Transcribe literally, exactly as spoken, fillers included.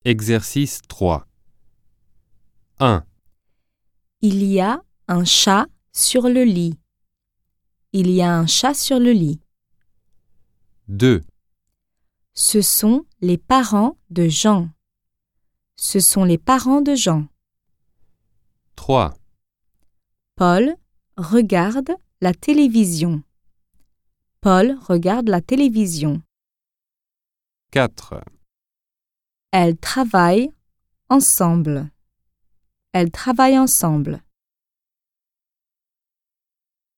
Exercice trois. un. Il y a un chat sur le lit. Il y a un chat sur le lit. deux. Ce sont les parents de Jean. Ce sont les parents de Jean. trois. Paul regarde la télévision. Paul regarde la télévision. quatre. Elles travaillent ensemble. Elles travaillent ensemble.